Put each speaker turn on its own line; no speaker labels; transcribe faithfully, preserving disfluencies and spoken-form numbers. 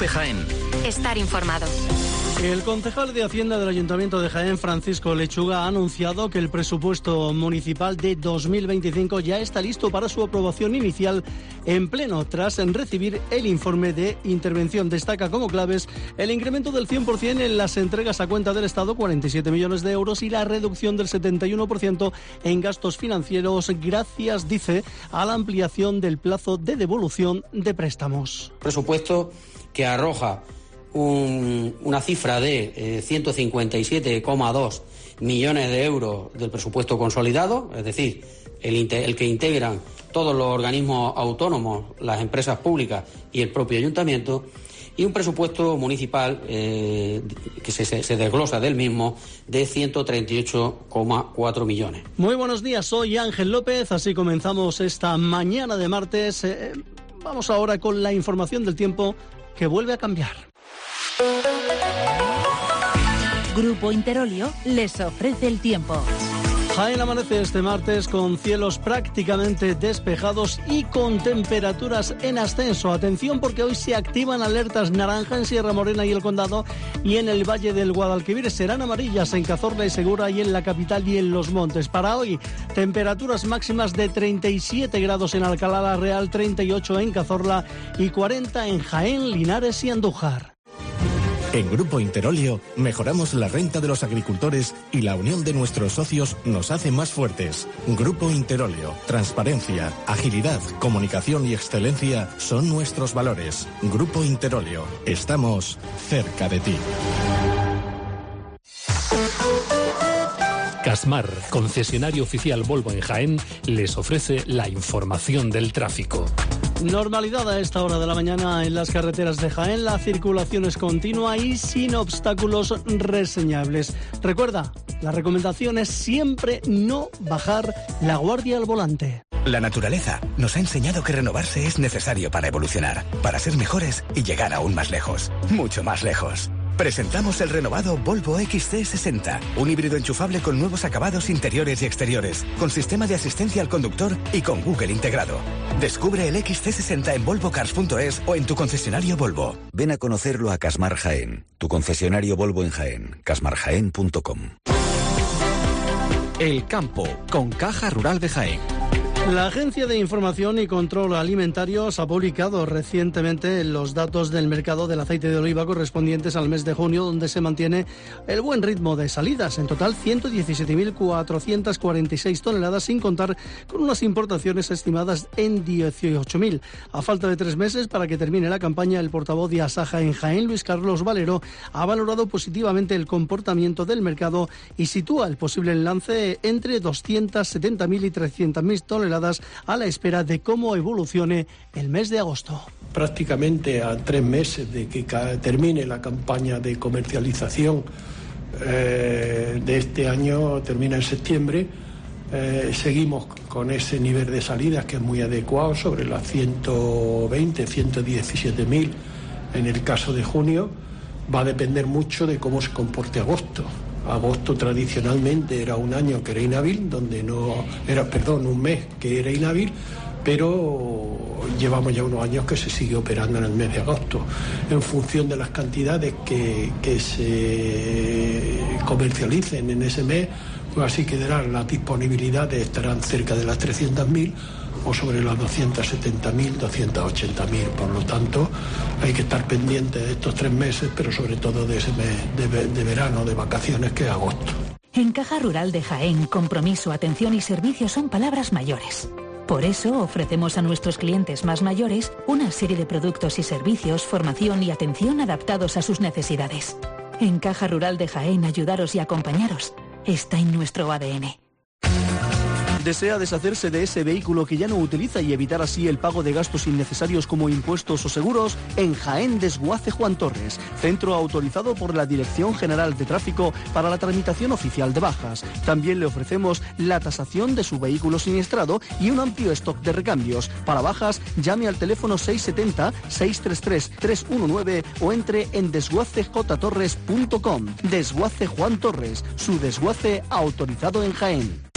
COPE Jaén.
Estar informado.
El concejal de Hacienda del Ayuntamiento de Jaén, Francisco Lechuga, ha anunciado que el presupuesto municipal de dos mil veinticinco ya está listo para su aprobación inicial en pleno, tras recibir el informe de intervención. Destaca como claves el incremento del cien por ciento en las entregas a cuenta del Estado, cuarenta y siete millones de euros, y la reducción del setenta y uno por ciento en gastos financieros, gracias, dice, a la ampliación del plazo de devolución de préstamos.
Presupuesto que arroja Un, una cifra de eh, ciento cincuenta y siete coma dos millones de euros del presupuesto consolidado, es decir, el, el que integran todos los organismos autónomos, las empresas públicas y el propio ayuntamiento, y un presupuesto municipal eh, que se, se, se desglosa del mismo de ciento treinta y ocho coma cuatro millones.
Muy buenos días, soy Ángel López, así comenzamos esta mañana de martes. Eh, vamos ahora con la información del tiempo que vuelve a cambiar.
Grupo Interolio les ofrece el tiempo.
Jaén amanece este martes con cielos prácticamente despejados y con temperaturas en ascenso. Atención, porque hoy se activan alertas naranja en Sierra Morena y el Condado, y en el Valle del Guadalquivir serán amarillas en Cazorla y Segura y en la capital y en Los Montes. Para hoy, temperaturas máximas de treinta y siete grados en Alcalá la Real, treinta y ocho en Cazorla y cuarenta en Jaén, Linares y Andújar.
En Grupo Interolio mejoramos la renta de los agricultores y la unión de nuestros socios nos hace más fuertes. Grupo Interolio, transparencia, agilidad, comunicación y excelencia son nuestros valores. Grupo Interolio, estamos cerca de ti.
Casmar, concesionario oficial Volvo en Jaén, les ofrece la información del tráfico.
Normalidad a esta hora de la mañana en las carreteras de Jaén. La circulación es continua y sin obstáculos reseñables. Recuerda, la recomendación es siempre no bajar la guardia al volante.
La naturaleza nos ha enseñado que renovarse es necesario para evolucionar, para ser mejores y llegar aún más lejos, mucho más lejos. Presentamos el renovado Volvo X C sesenta, un híbrido enchufable con nuevos acabados interiores y exteriores, con sistema de asistencia al conductor y con Google integrado. Descubre el X C sesenta en volvo cars punto es o en tu concesionario Volvo.
Ven a conocerlo a Casmar Jaén, tu concesionario Volvo en Jaén, casmar jaén punto com.
El campo, con Caja Rural de Jaén.
La Agencia de Información y Control Alimentarios ha publicado recientemente los datos del mercado del aceite de oliva correspondientes al mes de junio, donde se mantiene el buen ritmo de salidas. En total, ciento diecisiete mil cuatrocientas cuarenta y seis toneladas, sin contar con unas importaciones estimadas en dieciocho mil. A falta de tres meses para que termine la campaña, el portavoz de Asaja en Jaén, Luis Carlos Valero, ha valorado positivamente el comportamiento del mercado y sitúa el posible lance entre doscientas setenta mil y trescientas mil toneladas a la espera de cómo evolucione el mes de agosto.
Prácticamente a tres meses de que termine la campaña de comercialización eh, de este año, termina en septiembre, eh, seguimos con ese nivel de salidas que es muy adecuado, sobre las ciento veinte, ciento diecisiete mil en el caso de junio. Va a depender mucho de cómo se comporte agosto. Agosto tradicionalmente era un año que era inhábil, donde no era, perdón, un mes que era inhábil, pero llevamos ya unos años que se sigue operando en el mes de agosto. En función de las cantidades que, que se comercialicen en ese mes, pues así quedarán las disponibilidades, estarán cerca de las trescientas mil o sobre las doscientas setenta mil, doscientas ochenta mil. Por lo tanto, hay que estar pendiente de estos tres meses, pero sobre todo de ese mes de, de verano, de vacaciones, que es agosto.
En Caja Rural de Jaén, compromiso, atención y servicio son palabras mayores. Por eso ofrecemos a nuestros clientes más mayores una serie de productos y servicios, formación y atención adaptados a sus necesidades. En Caja Rural de Jaén, ayudaros y acompañaros está en nuestro A D N.
¿Desea deshacerse de ese vehículo que ya no utiliza y evitar así el pago de gastos innecesarios como impuestos o seguros? En Jaén, Desguace Juan Torres, centro autorizado por la Dirección General de Tráfico para la tramitación oficial de bajas. También le ofrecemos la tasación de su vehículo siniestrado y un amplio stock de recambios. Para bajas, llame al teléfono seiscientos setenta, seiscientos treinta y tres, trescientos diecinueve o entre en desguace j torres punto com. Desguace Juan Torres, su desguace autorizado en Jaén.